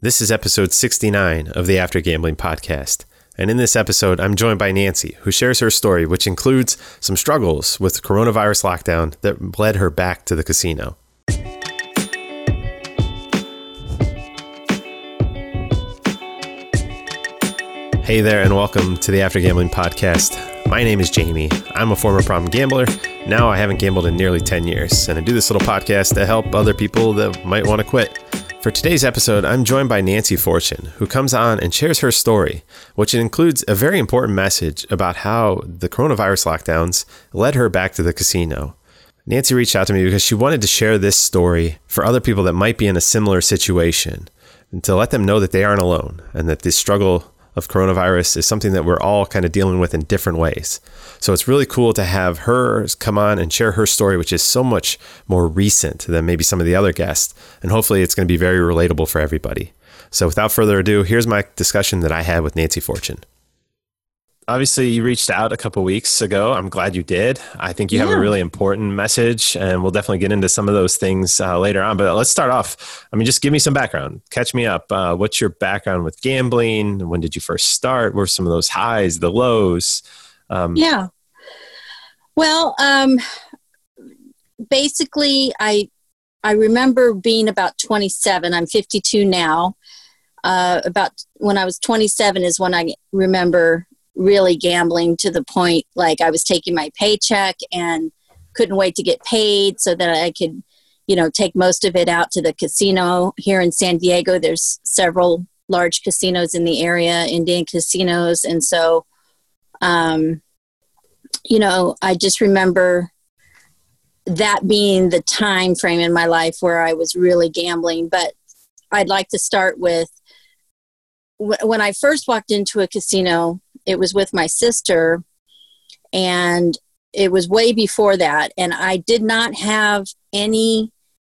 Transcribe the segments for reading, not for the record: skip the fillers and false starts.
This is episode 69 of the After Gambling podcast. And in this episode, I'm joined by Nancy, who shares her story, which includes some struggles with the coronavirus lockdown that led her back to the casino. Hey there, and welcome to the After Gambling podcast. My name is Jamie. I'm a former problem gambler. Now I haven't gambled in nearly 10 years, and I do this little podcast to help other people that might want to quit. For today's episode, I'm joined by Nancy Fortune, who comes on and shares her story, which includes a very important message about how the coronavirus lockdowns led her back to the casino. Nancy reached out to me because she wanted to share this story for other people that might be in a similar situation, and to let them know that they aren't alone, and that this struggle of coronavirus is something that we're all kind of dealing with in different ways. So it's really cool to have her come on and share her story, which is so much more recent than maybe some of the other guests. And hopefully it's going to be very relatable for everybody. So without further ado, here's my discussion that I had with Nancy Fortune. Obviously, you reached out a couple weeks ago. I'm glad you did. I think you have a really important message, and we'll definitely get into some of those things later on. But let's start off. Just give me some background. Catch me up. What's your background with gambling? When did you first start? What were some of those highs, the lows? Well, basically, I remember being about 27. I'm 52 now. About when I was 27 is when I remember really gambling to the point like I was taking my paycheck and couldn't wait to get paid so that I could, take most of it out to the casino here in San Diego. There's several large casinos in the area, Indian casinos. And so, I just remember that being the time frame in my life where I was really gambling. But I'd like to start with when I first walked into a casino. It was with my sister, and it was way before that. And I did not have any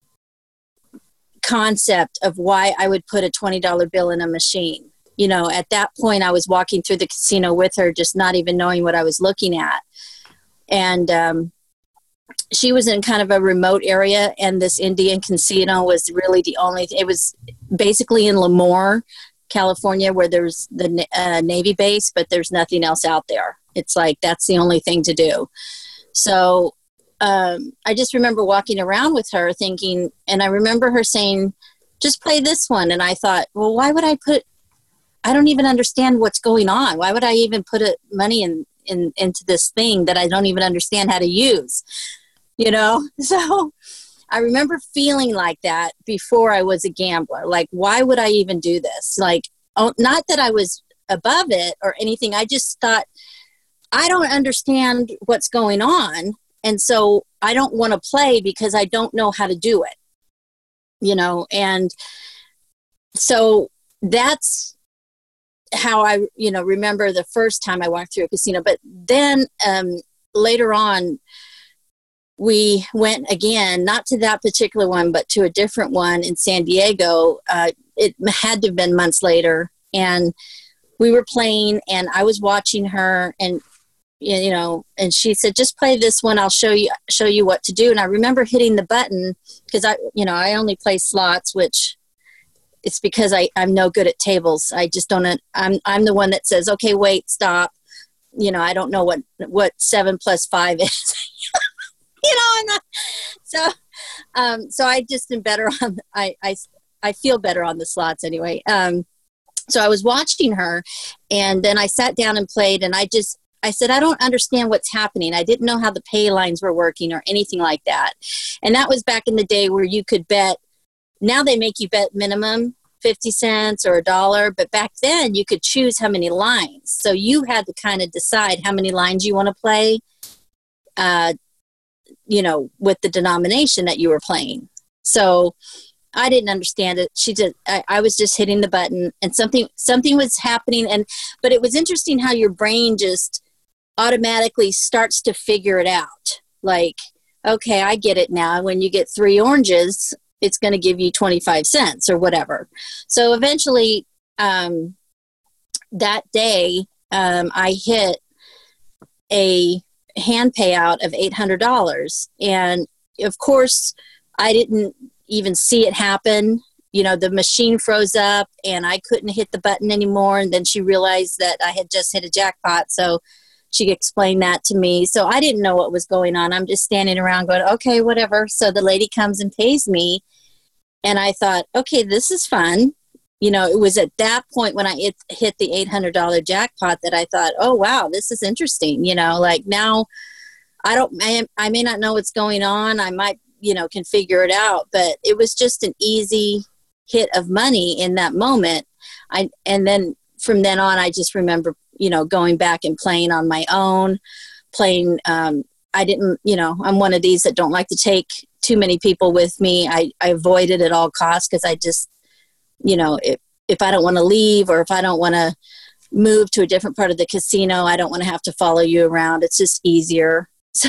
concept of why I would put a $20 bill in a machine. At that point, I was walking through the casino with her, just not even knowing what I was looking at. And she was in kind of a remote area, and this Indian casino was really the only, it was basically in Lemoore, California, where there's the Navy base, but there's nothing else out there. It's like, that's the only thing to do. So I just remember walking around with her thinking, and I remember her saying, just play this one. And I thought, well, why would I don't even understand what's going on. Why would I even put money into this thing that I don't even understand how to use? So I remember feeling like that before I was a gambler. Like, why would I even do this? Like, not that I was above it or anything. I just thought, I don't understand what's going on. And so I don't want to play because I don't know how to do it, and so that's how I, remember the first time I walked through a casino. But then later on, we went again, not to that particular one, but to a different one in San Diego. It had to have been months later. And we were playing, and I was watching her, and, and she said, just play this one. I'll show you what to do. And I remember hitting the button because I only play slots, which it's because I'm no good at tables. I just don't, I'm the one that says, okay, wait, stop. I don't know what 7 + 5 is. So I just am better on, I feel better on the slots anyway. So I was watching her, and then I sat down and played, and I said, I don't understand what's happening. I didn't know how the pay lines were working or anything like that. And that was back in the day where you could bet. Now they make you bet minimum 50 cents or $1, but back then you could choose how many lines. So you had to kind of decide how many lines you want to play, with the denomination that you were playing. So I didn't understand it. I was just hitting the button, and something was happening. But it was interesting how your brain just automatically starts to figure it out. Like, okay, I get it now. When you get 3 oranges, it's going to give you 25 cents or whatever. So eventually, that day, I hit a hand payout of $800. And of course, I didn't even see it happen. the machine froze up and I couldn't hit the button anymore. And then she realized that I had just hit a jackpot. So she explained that to me. So I didn't know what was going on. I'm just standing around going, okay, whatever. So the lady comes and pays me. And I thought, okay, this is fun. It was at that point when I hit the $800 jackpot that I thought, oh, wow, this is interesting. Like now I may not know what's going on. I might, can figure it out, but it was just an easy hit of money in that moment. And then from then on, I just remember, going back and playing on my own, I didn't, I'm one of these that don't like to take too many people with me. I avoid it at all costs because I just, if I don't want to leave or if I don't want to move to a different part of the casino, I don't want to have to follow you around. It's just easier.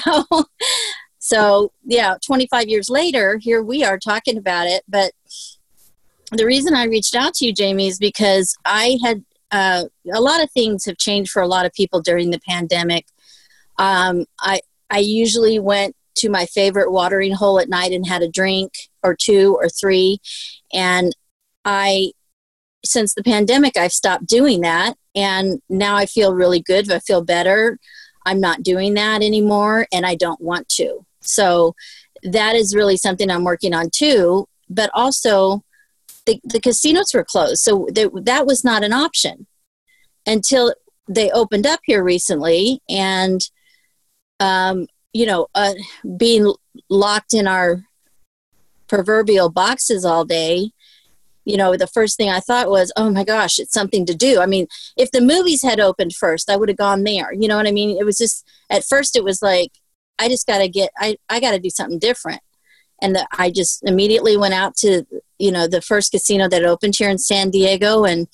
So yeah, 25 years later, here we are talking about it. But the reason I reached out to you, Jamie, is because I had a lot of things have changed for a lot of people during the pandemic. I usually went to my favorite watering hole at night and had a drink or two or three. And since the pandemic, I've stopped doing that. And now I feel really good. I feel better. I'm not doing that anymore and I don't want to. So that is really something I'm working on too. But also the casinos were closed. So that was not an option until they opened up here recently. And, being locked in our proverbial boxes all day, the first thing I thought was, oh my gosh, it's something to do. I mean, if the movies had opened first, I would have gone there. You know what I mean? It was just, at first it was like, I just got to I got to do something different. And I just immediately went out to, the first casino that opened here in San Diego and,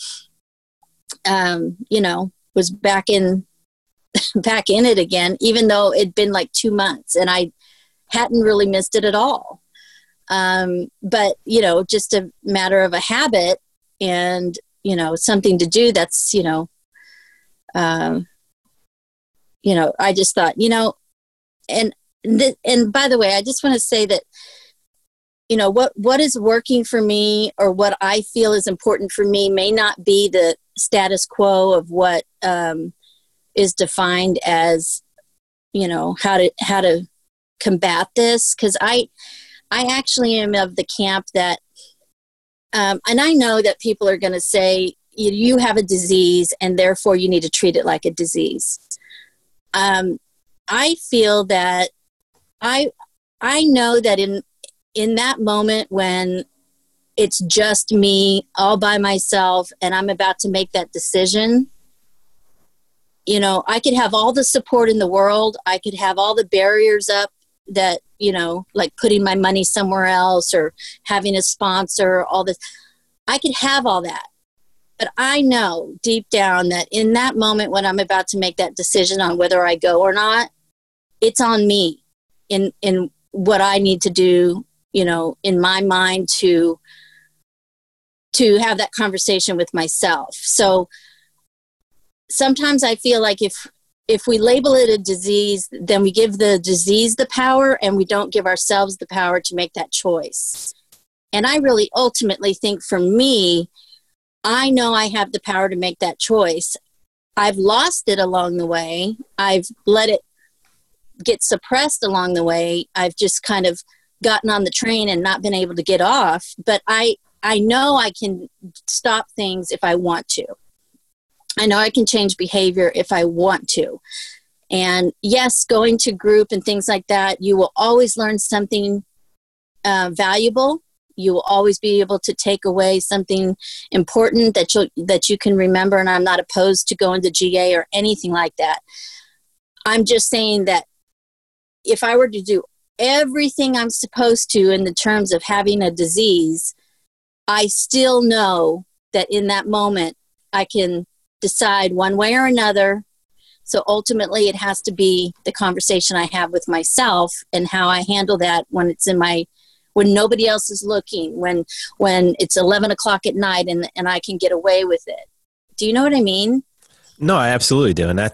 was back in it again, even though it'd been like 2 months and I hadn't really missed it at all. But, just a matter of a habit and, something to do that's, I just thought, and by the way, I just want to say that, what is working for me or what I feel is important for me may not be the status quo of what, is defined as, how to combat this. 'Cause I actually am of the camp that, and I know that people are going to say, you have a disease and therefore you need to treat it like a disease. I feel that I know that in that moment when it's just me all by myself and I'm about to make that decision, I could have all the support in the world. I could have all the barriers up that, like putting my money somewhere else or having a sponsor, all this. I could have all that. But I know deep down that in that moment when I'm about to make that decision on whether I go or not, it's on me in what I need to do, in my mind to have that conversation with myself. So sometimes I feel like if we label it a disease, then we give the disease the power and we don't give ourselves the power to make that choice. And I really ultimately think for me, I know I have the power to make that choice. I've lost it along the way. I've let it get suppressed along the way. I've just kind of gotten on the train and not been able to get off. But I know I can stop things if I want to. I know I can change behavior if I want to. And yes, going to group and things like that, you will always learn something valuable. You will always be able to take away something important that you can remember. And I'm not opposed to going to GA or anything like that. I'm just saying that if I were to do everything I'm supposed to in the terms of having a disease, I still know that in that moment I can decide one way or another. So ultimately it has to be the conversation I have with myself and how I handle that when nobody else is looking, when it's 11 o'clock at night and I can get away with it. Do you know what I mean? No, I absolutely do. And that's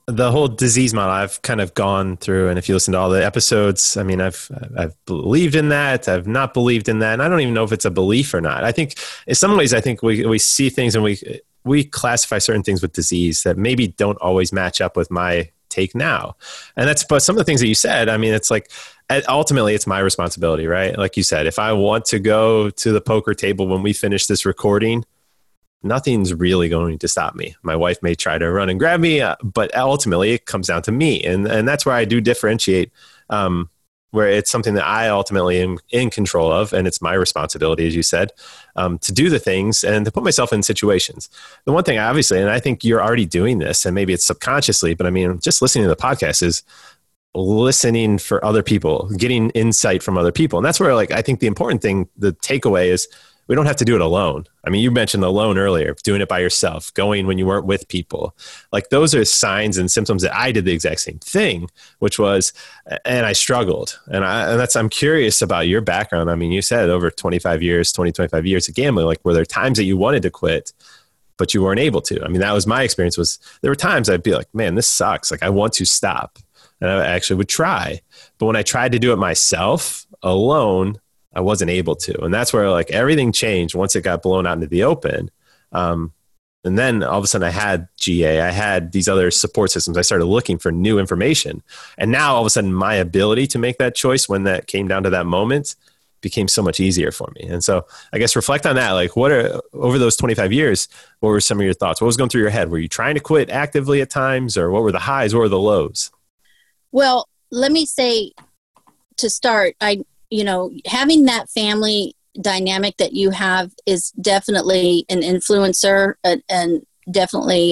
the whole disease model I've kind of gone through, and if you listen to all the episodes, I mean, I've believed in that. I've not believed in that. And I don't even know if it's a belief or not. I think in some ways, I think we see things and we classify certain things with disease that maybe don't always match up with my take now. And but some of the things that you said, I mean, it's like, ultimately it's my responsibility, right? Like you said, if I want to go to the poker table when we finish this recording, nothing's really going to stop me. My wife may try to run and grab me, but ultimately it comes down to me. And that's where I do differentiate, where it's something that I ultimately am in control of. And it's my responsibility, as you said, to do the things and to put myself in situations. The one thing, obviously, and I think you're already doing this, and maybe it's subconsciously, but I mean, just listening to the podcast is listening for other people, getting insight from other people. And that's where, like, I think the important thing, the takeaway is, we don't have to do it alone. I mean, you mentioned alone earlier, doing it by yourself, going when you weren't with people. Like, those are signs and symptoms that I did the exact same thing, which was, and I struggled. And I'm curious about your background. I mean, you said over 25 years of gambling, like, were there times that you wanted to quit, but you weren't able to? I mean, that was my experience. Was there were times I'd be like, man, this sucks. Like, I want to stop. And I actually would try. But when I tried to do it myself alone, I wasn't able to. And that's where, like, everything changed once it got blown out into the open. And then all of a sudden I had GA, I had these other support systems. I started looking for new information. And now all of a sudden my ability to make that choice when that came down to that moment became so much easier for me. And so I guess reflect on that. Like, over those 25 years, what were some of your thoughts? What was going through your head? Were you trying to quit actively at times, or what were the highs? What were the lows? Well, let me say, to start, having that family dynamic that you have is definitely an influencer, and definitely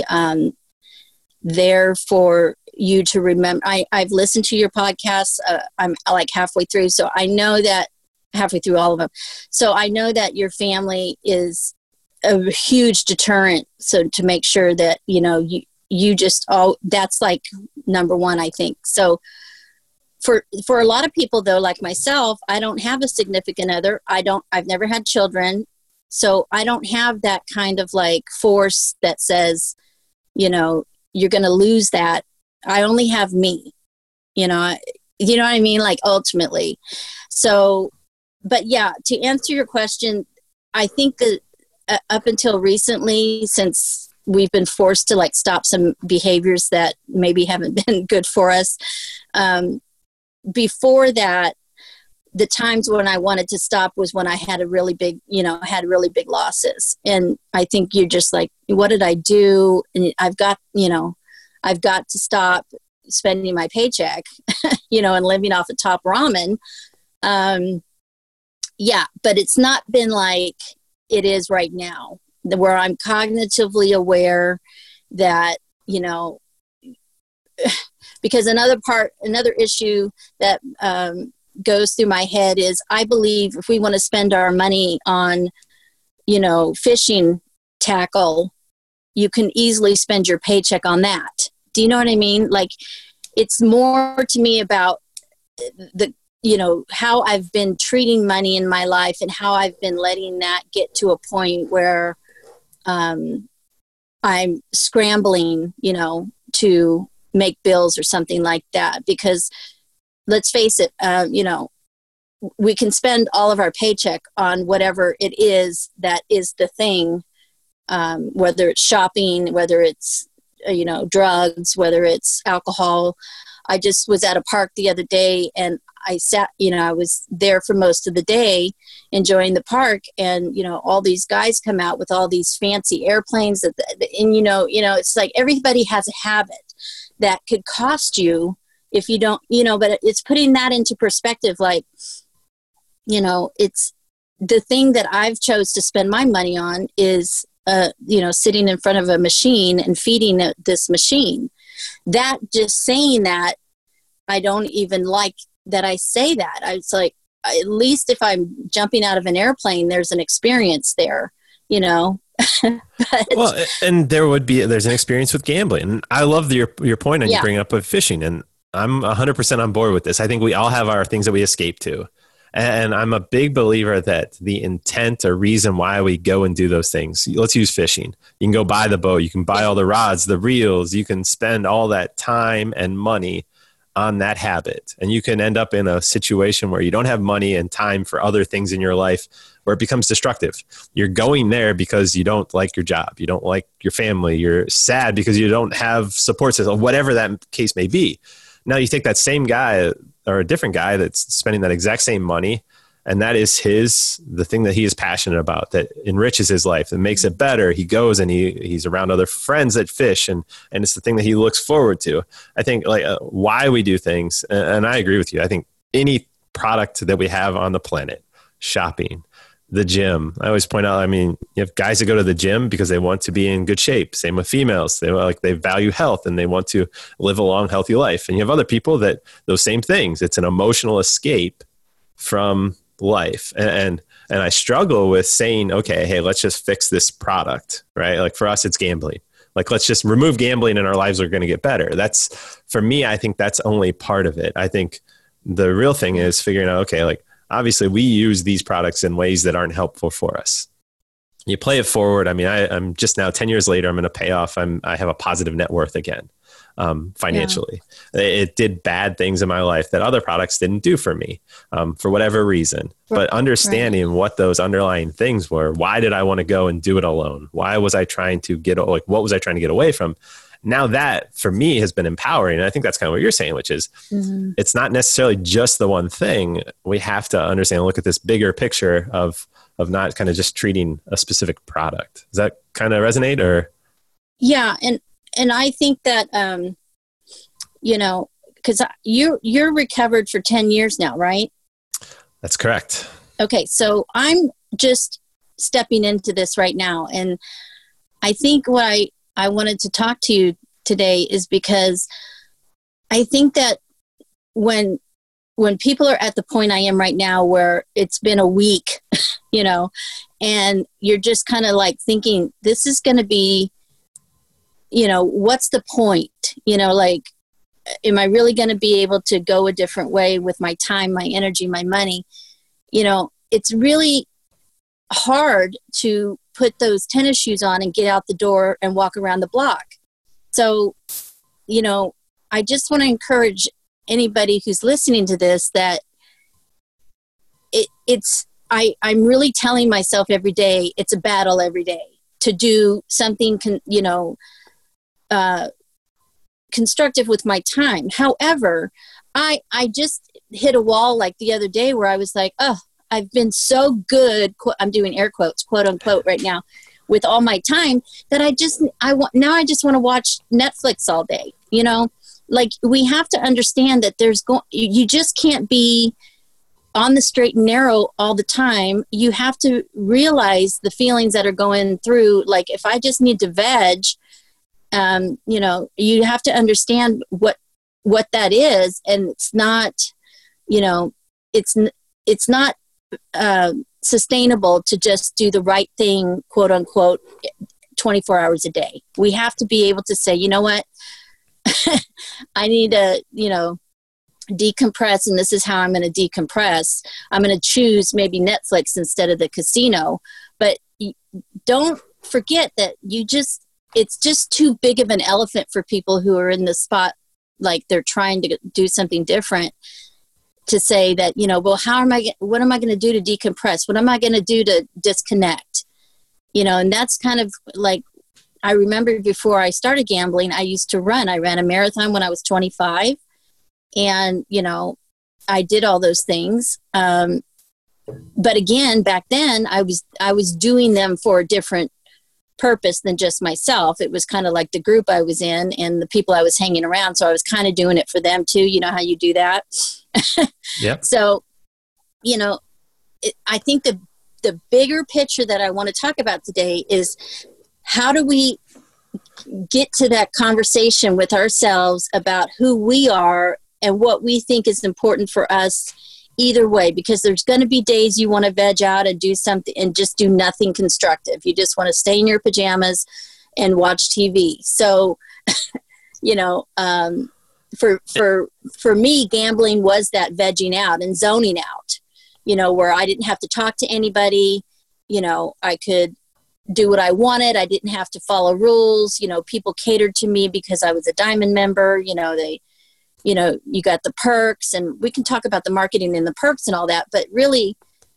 there for you to remember. I've listened to your podcasts. I'm like halfway through, so I know that halfway through all of them. So I know that your family is a huge deterrent. So to make sure that, you just that's like number one, I think. So for a lot of people, though, like myself, I don't have a significant other. I've never had children. So I don't have that kind of like force that says, you're going to lose that. I only have me, you know what I mean? Like, ultimately. So, but yeah, to answer your question, I think that up until recently, since we've been forced to like stop some behaviors that maybe haven't been good for us, before that, the times when I wanted to stop was when I had really big losses. And I think you're just like, what did I do? And I've got to stop spending my paycheck, and living off of Top Ramen. Yeah, but it's not been like it is right now, where I'm cognitively aware that, because another issue that goes through my head is, I believe if we want to spend our money on, fishing tackle, you can easily spend your paycheck on that. Do you know what I mean? Like, it's more to me about how I've been treating money in my life, and how I've been letting that get to a point where I'm scrambling, to make bills or something like that. Because let's face it, we can spend all of our paycheck on whatever it is that is the thing, whether it's shopping, whether it's, drugs, whether it's alcohol. I just was at a park the other day, and I sat, I was there for most of the day enjoying the park, and, all these guys come out with all these fancy airplanes and it's like everybody has a habit that could cost you if you don't, but it's putting that into perspective. Like, it's the thing that I've chose to spend my money on is, sitting in front of a machine and feeding this machine. That, just saying that, I don't even like that I say that. It's like, at least if I'm jumping out of an airplane, there's an experience there, But, well, and there's an experience with gambling. And I love your point on you bringing up of fishing. And I'm 100% on board with this. I think we all have our things that we escape to. And I'm a big believer that the intent or reason why we go and do those things, let's use fishing. You can go buy the boat, you can buy all the rods, the reels, you can spend all that time and money on that habit. And you can end up in a situation where you don't have money and time for other things in your life, where it becomes destructive. You're going there because you don't like your job, you don't like your family, you're sad because you don't have support system, whatever that case may be. Now you take that same guy or a different guy that's spending that exact same money, and that is the thing that he is passionate about, that enriches his life and makes it better. He goes and he's around other friends that fish, and it's the thing that he looks forward to. I think why we do things, and I agree with you. I think any product that we have on the planet, shopping, the gym. I always point out, I mean, you have guys that go to the gym because they want to be in good shape. Same with females. They value health and they want to live a long, healthy life. And you have other people that those same things. It's an emotional escape from life. And I struggle with saying, okay, hey, let's just fix this product, right? Like for us, it's gambling. Like, let's just remove gambling and our lives are going to get better. That's, for me, I think that's only part of it. I think the real thing is figuring out, okay, like, obviously, we use these products in ways that aren't helpful for us. You play it forward. I mean, I'm just now 10 years later, I'm going to pay off. I have a positive net worth again, financially. Yeah. It did bad things in my life that other products didn't do for me, for whatever reason. But understanding what those underlying things were, why did I want to go and do it alone? Why was I trying to what was I trying to get away from? Now that for me has been empowering. And I think that's kind of what you're saying, which is it's not necessarily just the one thing. We have to understand, look at this bigger picture of not kind of just treating a specific product. Does that kind of resonate or? Yeah. And I think that, cause you're recovered for 10 years now, right? That's correct. Okay. So I'm just stepping into this right now. And I think what I wanted to talk to you today is because I think that when people are at the point I am right now, where it's been a week, and you're just kind of like thinking, this is going to be, what's the point? Like, am I really going to be able to go a different way with my time, my energy, my money? It's really hard to put those tennis shoes on and get out the door and walk around the block. So, I just want to encourage anybody who's listening to this that I'm really telling myself every day, it's a battle every day to do something, constructive with my time. However, I just hit a wall like the other day where I was like, oh, I've been so good, I'm doing air quotes, quote unquote right now, with all my time that I just want to watch Netflix all day. Like, we have to understand that you just can't be on the straight and narrow all the time. You have to realize the feelings that are going through. Like, if I just need to veg, you have to understand what that is. And it's not, it's not sustainable to just do the right thing, quote unquote, 24 hours a day. We have to be able to say, you know what, I need to, decompress, and this is how I'm going to decompress. I'm going to choose maybe Netflix instead of the casino. But don't forget that it's just too big of an elephant for people who are in the spot, like they're trying to do something different, to say that, well, what am I going to do to decompress? What am I going to do to disconnect? And that's kind of like, I remember before I started gambling, I used to run. I ran a marathon when I was 25. And, I did all those things. But again, back then I was doing them for a different purpose than just myself. It was kind of like the group I was in and the people I was hanging around. So I was kind of doing it for them too. You know how you do that? Yep. So, I think the bigger picture that I want to talk about today is, how do we get to that conversation with ourselves about who we are and what we think is important for us either way? Because there's going to be days you want to veg out and do something and just do nothing constructive. You just want to stay in your pajamas and watch TV. So, for me, gambling was that vegging out and zoning out. where I didn't have to talk to anybody. I could do what I wanted. I didn't have to follow rules. People catered to me because I was a Diamond member. You got the perks, and we can talk about the marketing and the perks and all that, but really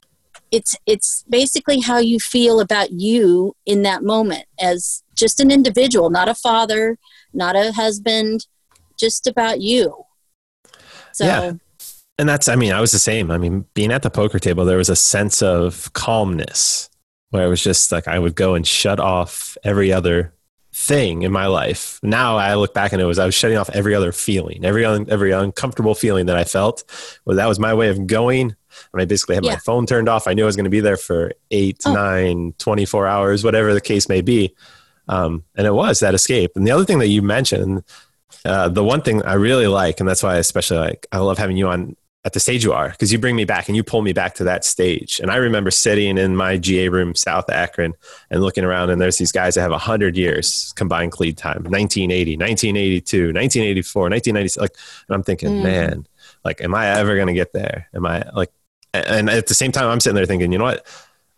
it's basically how you feel about you in that moment as just an individual, not a father, not a husband, just about you. So, yeah. And I was the same. Being at the poker table, there was a sense of calmness where it was just like, I would go and shut off every other thing in my life. Now I look back and I was shutting off every other feeling, every uncomfortable feeling that I felt. Well, that was my way of going. I basically had my phone turned off. I knew I was going to be there for 8, 9, 24 hours, whatever the case may be. And it was that escape. And the other thing that you mentioned, the one thing I really like, and that's why I love having you on at the stage you are, because you bring me back and you pull me back to that stage. And I remember sitting in my GA room, South Akron, and looking around, and there's these guys that have 100 years combined clean time, 1980, 1982, 1984, 1996. And I'm thinking, man, like, am I ever going to get there? And at the same time, I'm sitting there thinking, you know what?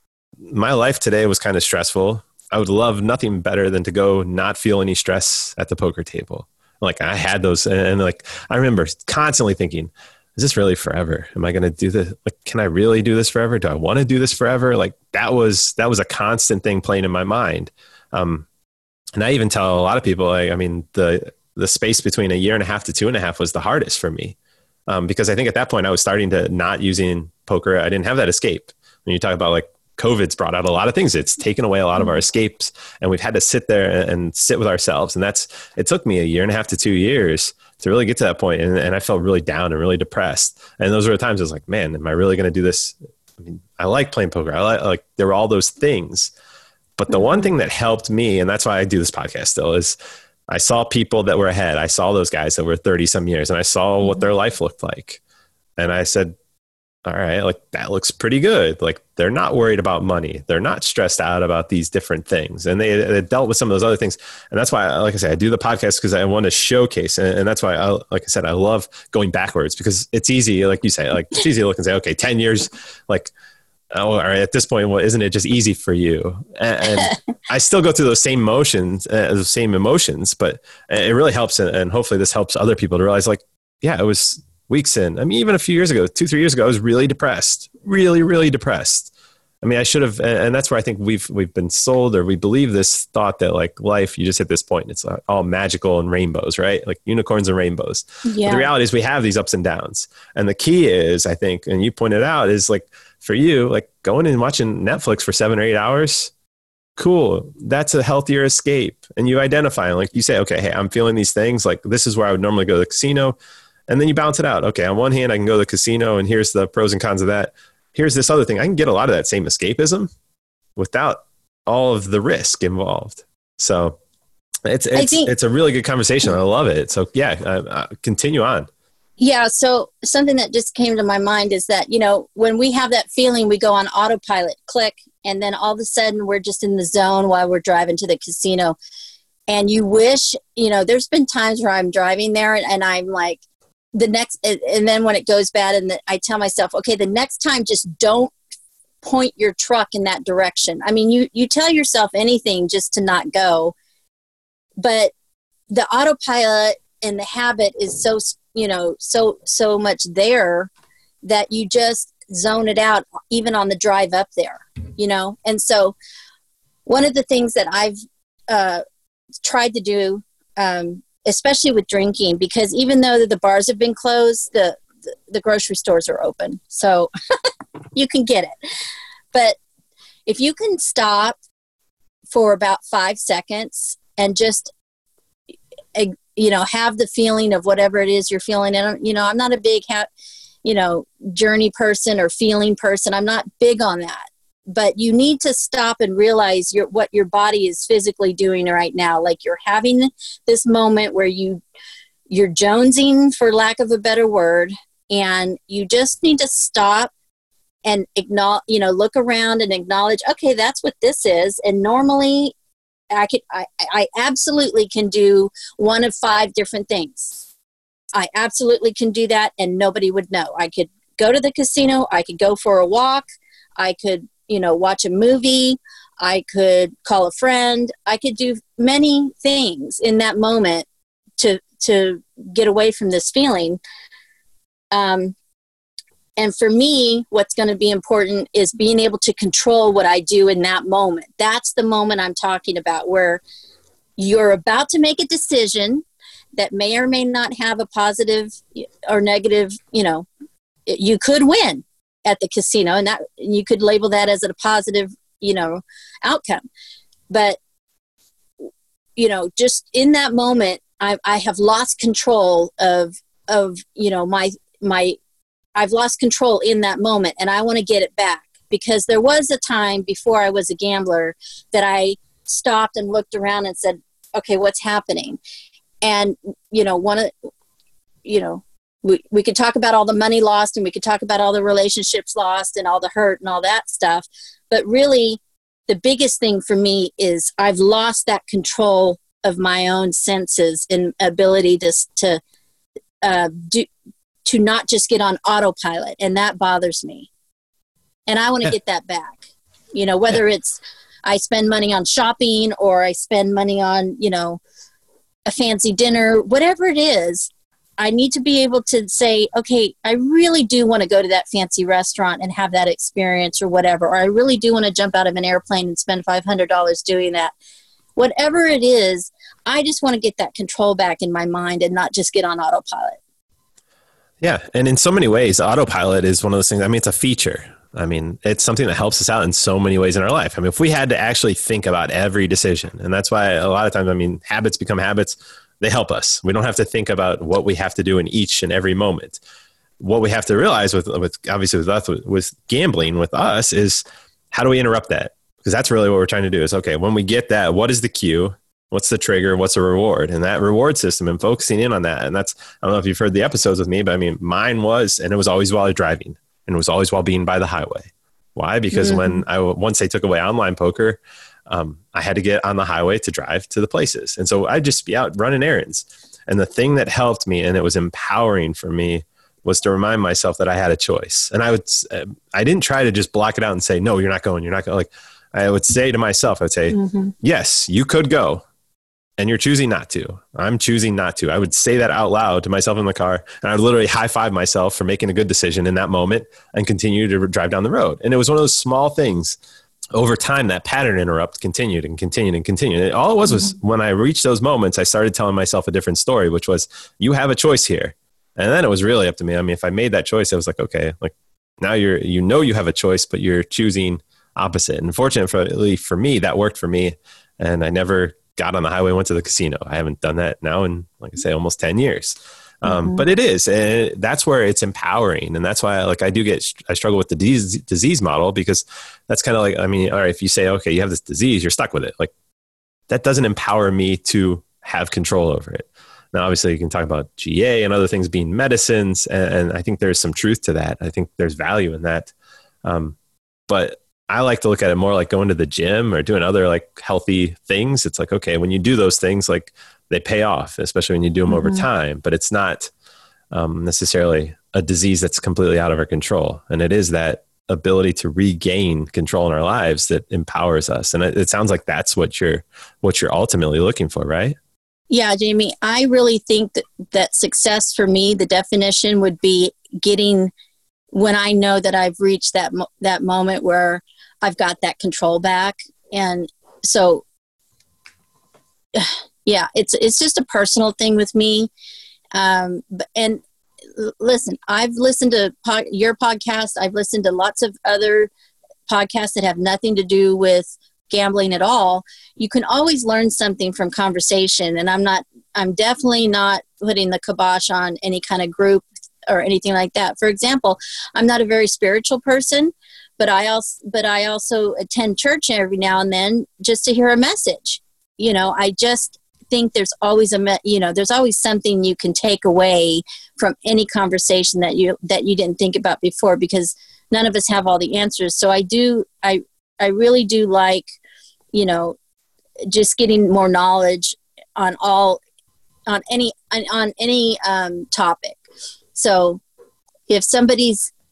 My life today was kind of stressful. I would love nothing better than to go not feel any stress at the poker table. Like, I had those, and like, I remember constantly thinking, is this really forever? Am I going to do this? Like, can I really do this forever? Do I want to do this forever? Like, that was a constant thing playing in my mind. And I even tell a lot of people, the space between 1.5 years to 2.5 was the hardest for me. Because I think at that point I was starting to not using poker. I didn't have that escape. When you talk about like COVID's brought out a lot of things, it's taken away a lot of our escapes, and we've had to sit there and sit with ourselves. And it took me 1.5 to 2 years to really get to that point. And I felt really down and really depressed. And those were the times I was like, man, am I really going to do this? I like playing poker. Like there were all those things, but the one thing that helped me, and that's why I do this podcast still, is I saw people that were ahead. I saw those guys that were 30 some years, and I saw what their life looked like. And I said, all right, like that looks pretty good. Like they're not worried about money. They're not stressed out about these different things. And they dealt with some of those other things. And that's why, like I said, I do the podcast because I want to showcase. And that's why, like I said, I love going backwards because it's easy. Like you say, like it's easy to look and say, okay, 10 years, like, oh, all right, at this point, well, isn't it just easy for you? And I still go through those same emotions, but it really helps. And hopefully this helps other people to realize like, yeah, it was weeks in. Even a few years ago, 2-3 years ago, I was really depressed, really, really depressed. I should have, and that's where I think we've been sold, or we believe this thought that like life, you just hit this point and it's all magical and rainbows, right? Like unicorns and rainbows. Yeah. But the reality is we have these ups and downs. And the key is, I think, and you pointed out, is like for you, like going and watching Netflix for 7 or 8 hours, cool. That's a healthier escape. And you identify, like you say, okay, hey, I'm feeling these things. Like this is where I would normally go to the casino. And then you balance it out. Okay, on one hand, I can go to the casino and here's the pros and cons of that. Here's this other thing. I can get a lot of that same escapism without all of the risk involved. So it's a really good conversation. I love it. So yeah, continue on. Yeah. So something that just came to my mind is that, when we have that feeling, we go on autopilot, click, and then all of a sudden we're just in the zone while we're driving to the casino. And you wish, there's been times where I'm driving there and I'm like, and then when it goes bad, and I tell myself, okay, the next time, just don't point your truck in that direction. You tell yourself anything just to not go, but the autopilot and the habit is so much there that you just zone it out, even on the drive up there, And so one of the things that I've tried to do, especially with drinking, because even though the bars have been closed, the grocery stores are open. So you can get it. But if you can stop for about 5 seconds and just, have the feeling of whatever it is you're feeling. And, I'm not a big, journey person or feeling person. I'm not big on that. But you need to stop and realize what your body is physically doing right now. Like you're having this moment where you're jonesing, for lack of a better word, and you just need to stop and acknowledge, look around and acknowledge, okay, that's what this is. And normally I absolutely can do one of 5 different things. I absolutely can do that and nobody would know. I could go to the casino. I could go for a walk. I could, watch a movie. I could call a friend. I could do many things in that moment to get away from this feeling. And for me, what's going to be important is being able to control what I do in that moment. That's the moment I'm talking about, where you're about to make a decision that may or may not have a positive or negative, you could win at the casino, and that you could label that as a positive, outcome. But, just in that moment, I have lost control of I've lost control in that moment, and I want to get it back, because there was a time before I was a gambler that I stopped and looked around and said, okay, what's happening? And, we could talk about all the money lost, and we could talk about all the relationships lost and all the hurt and all that stuff. But really, the biggest thing for me is I've lost that control of my own senses and ability to not just get on autopilot. And that bothers me. And I want to get that back, whether it's I spend money on shopping or I spend money on, a fancy dinner, whatever it is. I need to be able to say, okay, I really do want to go to that fancy restaurant and have that experience or whatever, or I really do want to jump out of an airplane and spend $500 doing that. Whatever it is, I just want to get that control back in my mind and not just get on autopilot. Yeah. And in so many ways, autopilot is one of those things. I mean, it's a feature. I mean, it's something that helps us out in so many ways in our life. I mean, if we had to actually think about every decision, and that's why a lot of times, habits become habits. They help us. We don't have to think about what we have to do in each and every moment. What we have to realize with gambling with us is, how do we interrupt that? Because that's really what we're trying to do is, okay, when we get that, what is the cue? What's the trigger? What's the reward? And that reward system, and focusing in on that. And that's, I don't know if you've heard the episodes with me, but mine was, and it was always while I was driving, and it was always while being by the highway. Why? Because once they took away online poker, I had to get on the highway to drive to the places. And so I'd just be out running errands. And the thing that helped me, and it was empowering for me, was to remind myself that I had a choice. And I didn't try to just block it out and say, no, you're not going. Like, I would say to myself, I would say, yes, you could go, and you're choosing not to. I'm choosing not to. I would say that out loud to myself in the car, and I would literally high five myself for making a good decision in that moment and continue to drive down the road. And it was one of those small things. Over time, that pattern interrupt continued and continued and continued. And all it was when I reached those moments, I started telling myself a different story, which was, you have a choice here. And then it was really up to me. If I made that choice, I was like, okay, like now you have a choice, but you're choosing opposite. And fortunately for me, that worked for me. And I never got on the highway and went to the casino. I haven't done that now in, like I say, almost 10 years. But it is, and that's where it's empowering. And that's why I struggle with the disease model, because that's kind of like, all right, if you say, okay, you have this disease, you're stuck with it. Like, that doesn't empower me to have control over it. Now, obviously you can talk about GA and other things being medicines. And I think there's some truth to that. I think there's value in that. But I like to look at it more like going to the gym or doing other like healthy things. It's like, okay, when you do those things, like, they pay off, especially when you do them over time, but it's not necessarily a disease that's completely out of our control. And it is that ability to regain control in our lives that empowers us. And it sounds like that's what you're ultimately looking for, right? Yeah, Jamie, I really think that success for me, the definition would be getting, when I know that I've reached that moment where I've got that control back. And so, yeah, it's just a personal thing with me. And listen, I've listened to your podcast. I've listened to lots of other podcasts that have nothing to do with gambling at all. You can always learn something from conversation. And I'm definitely not putting the kibosh on any kind of group or anything like that. For example, I'm not a very spiritual person, but I also attend church every now and then just to hear a message. I just think there's always there's always something you can take away from any conversation that you didn't think about before, because none of us have all the answers. So I really do like, just getting more knowledge on any topic. So if somebody's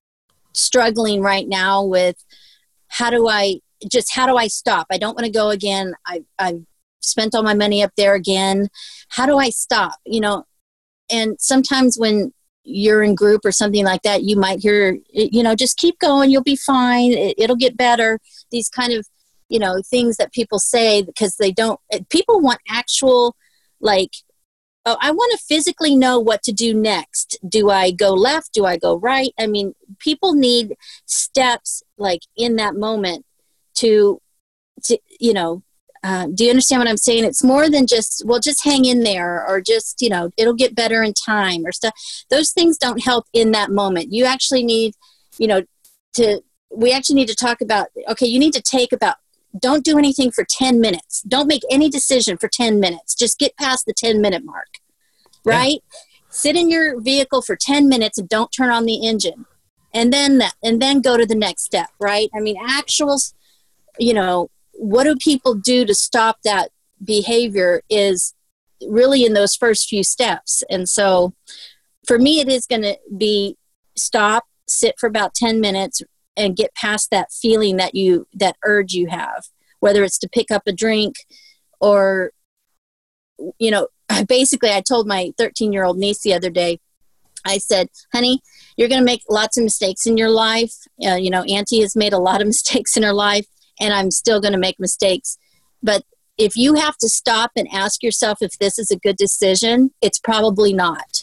struggling right now with how do I stop? I don't want to go again. I've spent all my money up there again. How do I stop? You know, and sometimes when you're in group or something like that, you might hear, you know, just keep going. You'll be fine. It'll get better. These kind of, you know, things that people say because people want actual, like, oh, I want to physically know what to do next. Do I go left? Do I go right? I mean, people need steps like in that moment to you know, do you understand what I'm saying? It's more than just, well, just hang in there or just, you know, it'll get better in time or stuff. Those things don't help in that moment. You actually need, you know, we actually need to talk about, okay, you need to don't do anything for 10 minutes. Don't make any decision for 10 minutes. Just get past the 10-minute mark, right? Yeah. Sit in your vehicle for 10 minutes and don't turn on the engine. And then go to the next step, right? I mean, you know, what do people do to stop that behavior is really in those first few steps. And so for me, it is going to be stop, sit for about 10 minutes and get past that feeling that urge you have, whether it's to pick up a drink or, you know, basically I told my 13-year-old niece the other day, I said, honey, you're going to make lots of mistakes in your life. You know, Auntie has made a lot of mistakes in her life. And I'm still going to make mistakes. But if you have to stop and ask yourself if this is a good decision, it's probably not.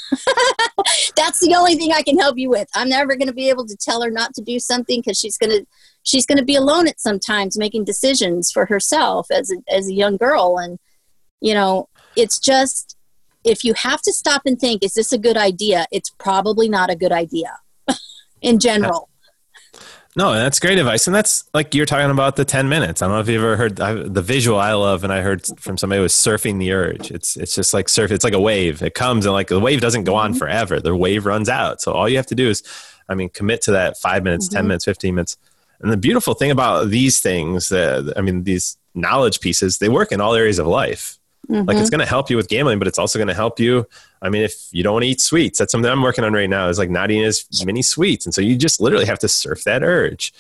That's the only thing I can help you with. I'm never going to be able to tell her not to do something because she's going to be alone at sometimes making decisions for herself as a young girl. And, you know, it's just, if you have to stop and think, is this a good idea? It's probably not a good idea in general. No, that's great advice. And that's like you're talking about the 10 minutes. I don't know if you've ever heard the visual I love. And I heard from somebody who was surfing the urge. It's just like surf. It's like a wave. It comes and like the wave doesn't go on forever. The wave runs out. So all you have to do is, I mean, commit to that 5 minutes, 10 minutes, 15 minutes. And the beautiful thing about these things, these knowledge pieces, they work in all areas of life. Like it's going to help you with gambling, but it's also going to help you. I mean, if you don't want to eat sweets, that's something I'm working on right now is like not eating as many sweets. And so you just literally have to surf that urge.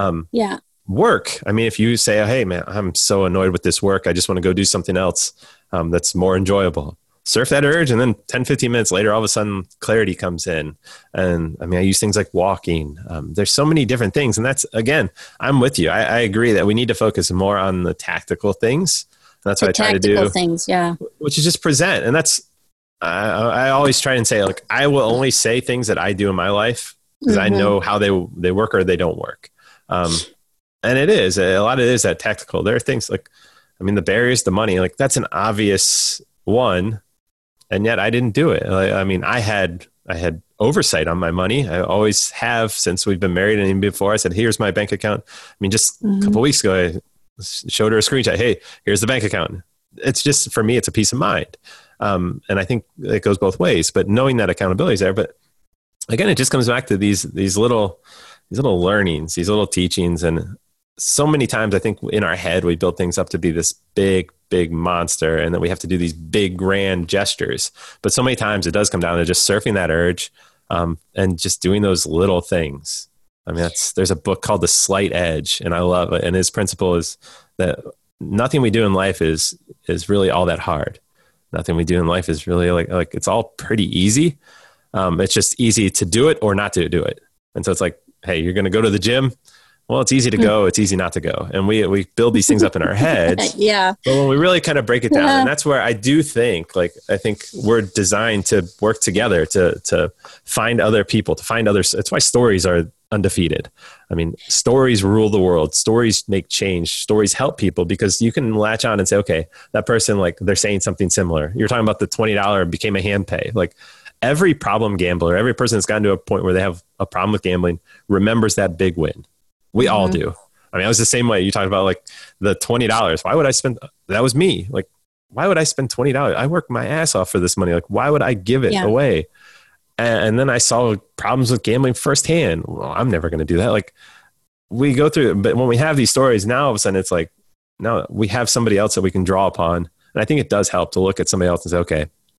Work. I mean, if you say, oh, hey man, I'm so annoyed with this work. I just want to go do something else that's more enjoyable. Surf that urge. And then 10, 15 minutes later, all of a sudden clarity comes in. And I mean, I use things like walking. There's so many different things. And that's, again, I'm with you. I agree that we need to focus more on the tactical things. That's what I try to do. Things, yeah. Which is just present. And that's, I always try and say, like, I will only say things that I do in my life because I know how they work or they don't work. And a lot of it is that tactical. There are things like, I mean, the barriers to money, like that's an obvious one. And yet I didn't do it. I mean, I had oversight on my money. I always have since we've been married. And even before I said, here's my bank account. I mean, just a couple of weeks ago, I showed her a screenshot. Hey, here's the bank account. It's just, for me, it's a peace of mind. And I think it goes both ways, but knowing that accountability is there. But again, it just comes back to these little learnings, these little teachings. And so many times I think in our head, we build things up to be this big monster. And then we have to do these big grand gestures. But so many times it does come down to just surfing that urge and just doing those little things. I mean, there's a book called The Slight Edge, and I love it. And his principle is that nothing we do in life is really all that hard. Nothing we do in life is really like it's all pretty easy. It's just easy to do it or not to do it. And so it's like, hey, you're going to go to the gym. Well, it's easy to go. It's easy not to go. And we build these things up in our heads. Yeah. But when we really kind of break it down, and that's where I do think, I think we're designed to work together to find other people, to find others. That's why stories are undefeated. I mean, stories rule the world. Stories make change. Stories help people because you can latch on and say, okay, that person, like they're saying something similar. You're talking about the $20 became a hand pay. Like every problem gambler, every person that's gotten to a point where they have a problem with gambling remembers that big win. We all do. I mean, I was the same way. You talked about like the $20. Why would I spend, that was me. Like, why would I spend $20? I worked my ass off for this money. Like, why would I give it away? And then I saw problems with gambling firsthand. Well, I'm never going to do that. Like we go through, but when we have these stories, now all of a sudden it's like, now we have somebody else that we can draw upon. And I think it does help to look at somebody else and say, okay,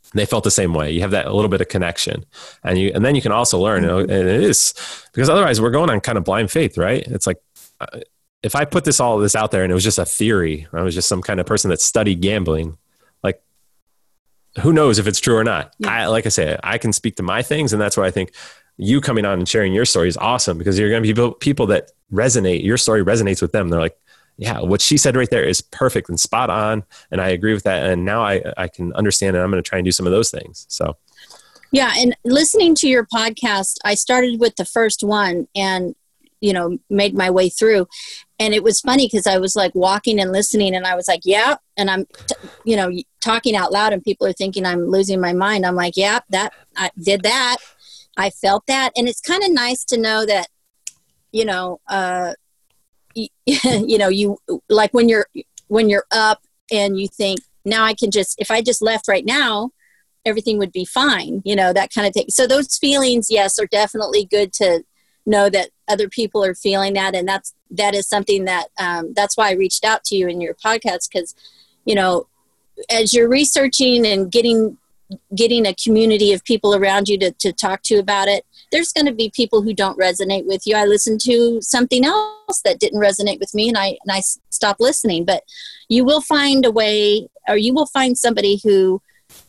they felt the same way. You have that a little bit of connection, and then you can also learn, and it is, because otherwise we're going on kind of blind faith, right? It's like, if I put all this out there and it was just a theory, I was just some kind of person that studied gambling, like, who knows if it's true or not? Yeah. Like I say, I can speak to my things, and that's why I think you coming on and sharing your story is awesome, because you're going to be people that resonate. Your story resonates with them. They're like, yeah, what she said right there is perfect and spot on. And I agree with that. And now I can understand, and I'm going to try and do some of those things. So, yeah. And listening to your podcast, I started with the first one and, made my way through. And it was funny because I was like walking and listening, and I was like, yeah. And I'm, talking out loud, and people are thinking I'm losing my mind. I'm like, yeah, I did that. I felt that. And it's kind of nice to know that, you like when you're up and you think, now I can if I just left right now, everything would be fine, that kind of thing. So those feelings, yes, are definitely good to know that other people are feeling that. And that is something that, that's why I reached out to you in your podcast. Cause as you're researching and getting a community of people around you to talk to about it, there's going to be people who don't resonate with you. I listened to something else that didn't resonate with me, and I stopped listening. But you will find a way, or you will find somebody who,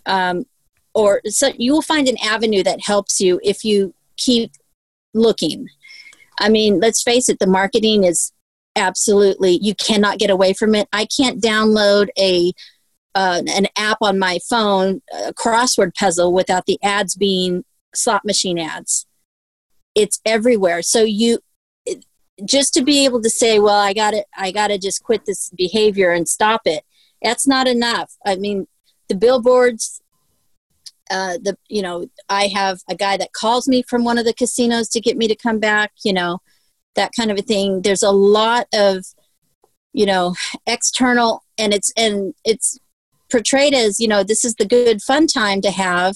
so you will find an avenue that helps you if you keep looking. I mean, let's face it, the marketing is absolutely, you cannot get away from it. I can't download an app on my phone, a crossword puzzle, without the ads being slot machine ads. It's everywhere. So just to be able to say, well, I gotta just quit this behavior and stop it. That's not enough. I mean, the billboards, I have a guy that calls me from one of the casinos to get me to come back, that kind of a thing. There's a lot of, external, and it's portrayed as, this is the good fun time to have,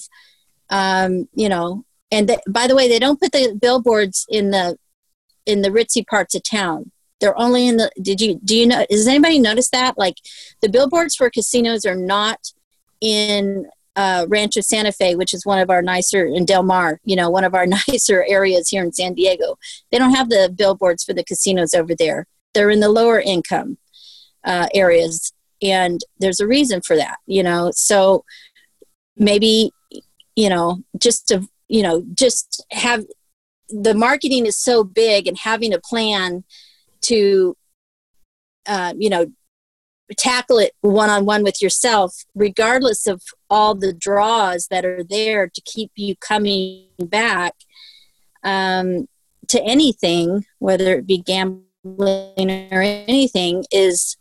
and by the way, they don't put the billboards in the ritzy parts of town. They're only in do you know, does anybody notice that? Like, the billboards for casinos are not in Rancho Santa Fe, which is one of our nicer, in Del Mar, one of our nicer areas here in San Diego. They don't have the billboards for the casinos over there. They're in the lower income areas. And there's a reason for that, so maybe, just have, the marketing is so big, and having a plan to, tackle it one-on-one with yourself, regardless of all the draws that are there to keep you coming back to anything, whether it be gambling or anything, is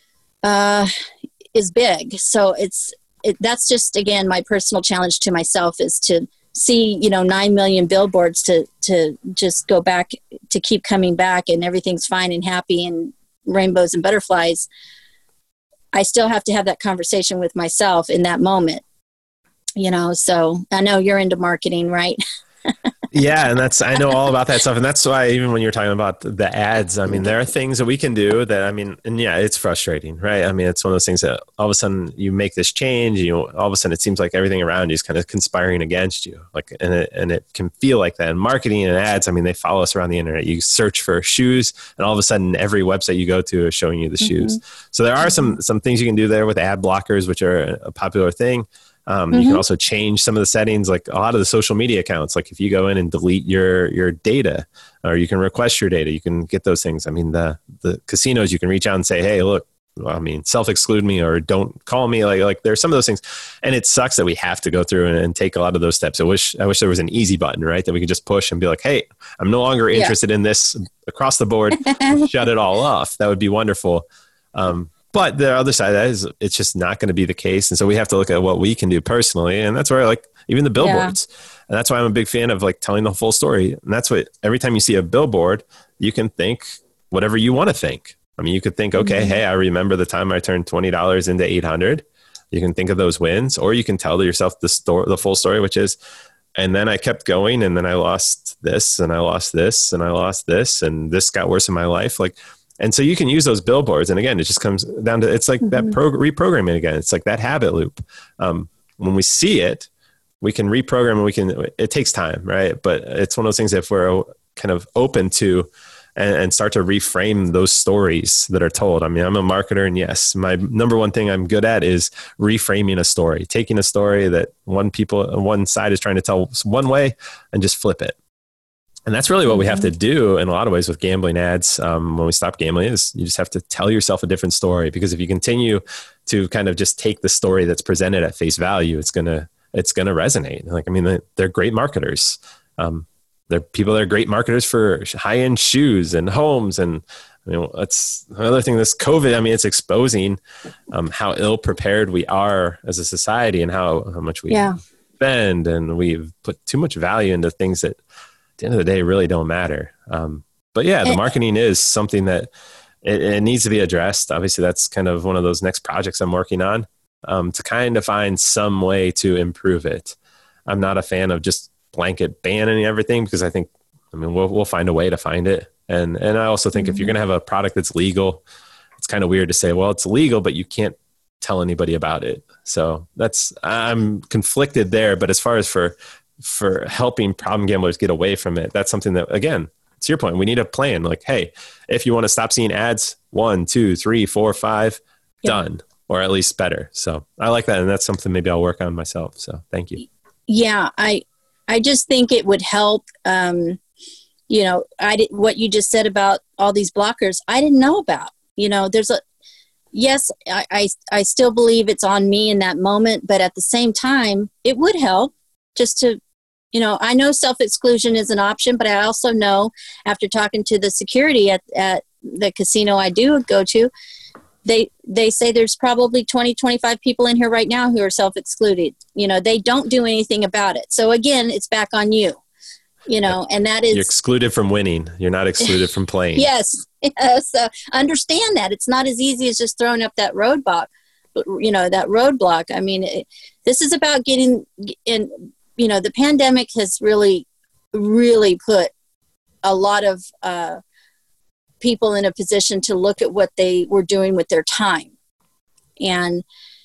big. So that's just, again, my personal challenge to myself is to see, 9 million billboards to just go back, to keep coming back, and everything's fine and happy and rainbows and butterflies. I still have to have that conversation with myself in that moment, so I know you're into marketing, right? Yeah. And I know all about that stuff. And that's why, even when you're talking about the ads, I mean, there are things that we can do that, and yeah, it's frustrating, right? I mean, it's one of those things that all of a sudden you make this change, all of a sudden it seems like everything around you is kind of conspiring against you. Like, and it can feel like that. And marketing and ads, I mean, they follow us around the internet. You search for shoes, and all of a sudden every website you go to is showing you the shoes. So there are some things you can do there with ad blockers, which are a popular thing. You can also change some of the settings, like a lot of the social media accounts. Like, if you go in and delete your data, or you can request your data, you can get those things. I mean, the casinos, you can reach out and say, hey, look, self-exclude me, or don't call me. Like there's some of those things. And it sucks that we have to go through and take a lot of those steps. I wish there was an easy button, right? That we could just push and be like, hey, I'm no longer interested in this across the board. Shut it all off. That would be wonderful. But the other side of that is, it's just not going to be the case. And so we have to look at what we can do personally. And that's where, like, even the billboards. Yeah. And that's why I'm a big fan of, like, telling the full story. And that's what, every time you see a billboard, you can think whatever you want to think. I mean, you could think, okay, hey, I remember the time I turned $20 into $800. You can think of those wins, or you can tell to yourself the full story, which is, and then I kept going, and then I lost this, and I lost this, and I lost this, and this got worse in my life. Like, and so you can use those billboards. And again, it just comes down to, it's like that reprogramming again. It's like that habit loop. when we see it, we can reprogram and it takes time, right? But it's one of those things that if we're kind of open to and start to reframe those stories that are told. I mean, I'm a marketer, and yes, my number one thing I'm good at is reframing a story, taking a story that one side is trying to tell one way and just flip it. And that's really what we have to do in a lot of ways with gambling ads. When we stop gambling, is you just have to tell yourself a different story, because if you continue to kind of just take the story that's presented at face value, it's going to resonate. Like, I mean, they're great marketers. They're people that are great marketers for high-end shoes and homes. And that's another thing, this COVID, I mean, it's exposing how ill prepared we are as a society, and how much we spend, and we've put too much value into things that at the end of the day really don't matter. But yeah, the marketing is something that it needs to be addressed. Obviously, that's kind of one of those next projects I'm working on, to kind of find some way to improve it. I'm not a fan of just blanket banning everything, because I think, we'll find a way to find it. And I also think if you're going to have a product that's legal, it's kind of weird to say, well, it's legal, but you can't tell anybody about it. So I'm conflicted there. But as far as for helping problem gamblers get away from it, that's something that, again, to your point, we need a plan. Like, hey, if you want to stop seeing ads, 1, 2, 3, 4, 5, done, or at least better. So I like that. And that's something maybe I'll work on myself. So thank you. Yeah. I just think it would help. What you just said about all these blockers, I didn't know about. Yes, I still believe it's on me in that moment, but at the same time, it would help just to, I know self-exclusion is an option, but I also know, after talking to the security at the casino I do go to, they say there's probably 20, 25 people in here right now who are self-excluded. They don't do anything about it. So again, it's back on you, and that is... You're excluded from winning. You're not excluded from playing. Yes. So understand that. It's not as easy as just throwing up that roadblock. I mean, this is about getting in, the pandemic has really, really put a lot of people in a position to look at what they were doing with their time. And,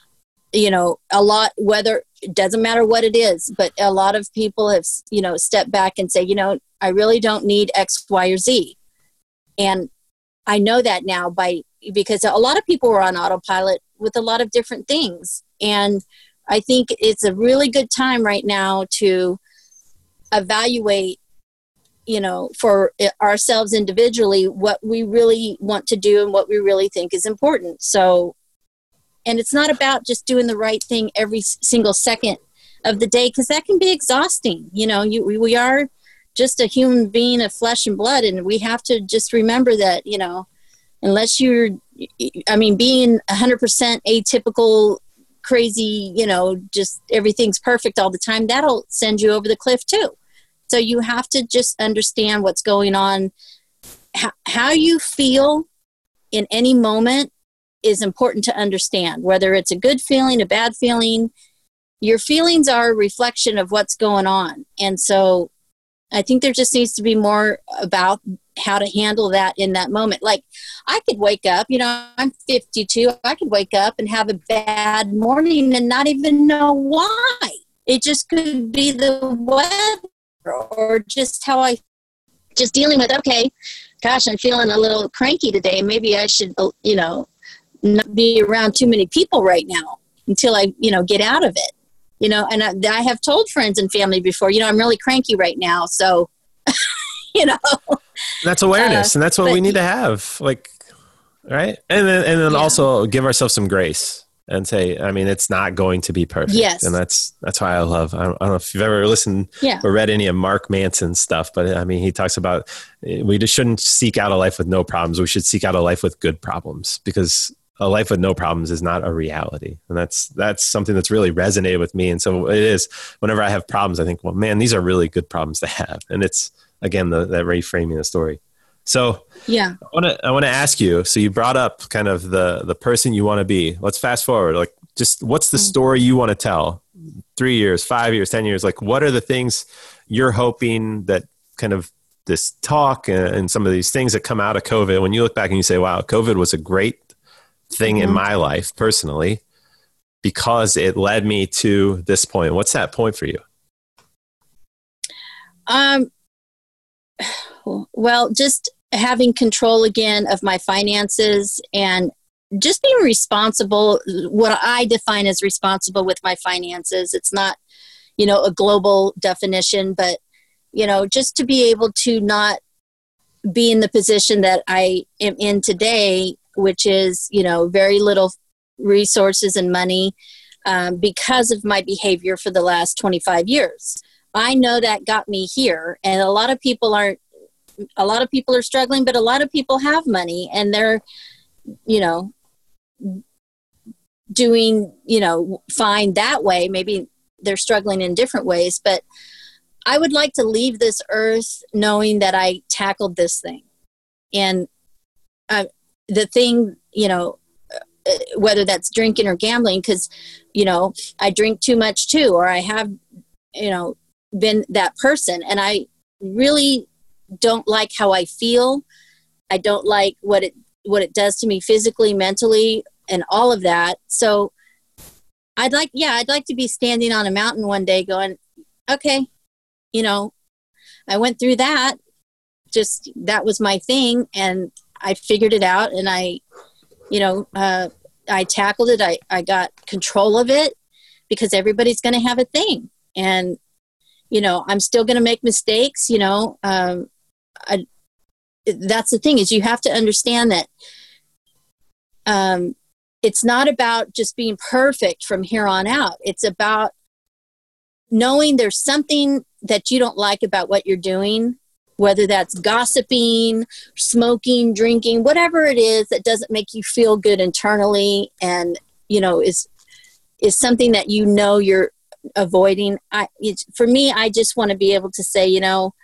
it doesn't matter what it is, but a lot of people have, stepped back and say, I really don't need X, Y, or Z. And I know that now because a lot of people were on autopilot with a lot of different things. And I think it's a really good time right now to evaluate, for ourselves individually, what we really want to do and what we really think is important. So, and it's not about just doing the right thing every single second of the day, because that can be exhausting. We are just a human being of flesh and blood, and we have to just remember that, unless being 100% atypical, crazy, just everything's perfect all the time, that'll send you over the cliff too. So you have to just understand what's going on. How you feel in any moment is important to understand, whether it's a good feeling, a bad feeling. Your feelings are a reflection of what's going on. And so I think there just needs to be more about how to handle that in that moment. Like, I could wake up, I'm 52, I could wake up and have a bad morning and not even know why. It just could be the weather, or just just dealing with, okay, gosh, I'm feeling a little cranky today. Maybe I should, not be around too many people right now until I, get out of it. And I have told friends and family before, I'm really cranky right now. So, That's awareness. And that's what we need to have. Like, right. And then also give ourselves some grace and say, it's not going to be perfect. Yes. And that's why I don't know if you've ever listened or read any of Mark Manson's stuff, but he talks about, we just shouldn't seek out a life with no problems. We should seek out a life with good problems, because a life with no problems is not a reality. And that's something that's really resonated with me. And so it is, whenever I have problems, I think, well, man, these are really good problems to have. And it's, again, that reframing the story. So I want to ask you, so you brought up kind of the person you want to be. Let's fast forward. Like, just what's the story you want to tell? 3 years, 5 years, 10 years? Like, what are the things you're hoping that kind of this talk and some of these things that come out of COVID, when you look back and you say, wow, COVID was a great thing in my life personally, because it led me to this point. What's that point for you? Well, just having control again of my finances and just being responsible, what I define as responsible with my finances. It's not, a global definition, but, just to be able to not be in the position that I am in today, which is, very little resources and money because of my behavior for the last 25 years. I know that got me here, and a lot of people are struggling, but a lot of people have money and they're, doing, fine that way. Maybe they're struggling in different ways, but I would like to leave this earth knowing that I tackled this thing. And the thing, whether that's drinking or gambling, because, I drink too much too, or I have, been that person. And I really don't like how I feel. I don't like what it does to me physically, mentally, and all of that. So I'd like to be standing on a mountain one day going, okay, I went through that, just, that was my thing. And I figured it out, and I tackled it. I got control of it, because everybody's going to have a thing. And, I'm still going to make mistakes, that's the thing, is you have to understand that it's not about just being perfect from here on out. It's about knowing there's something that you don't like about what you're doing, whether that's gossiping, smoking, drinking, whatever it is that doesn't make you feel good internally and, is something that you're avoiding. For me, I just want to be able to say,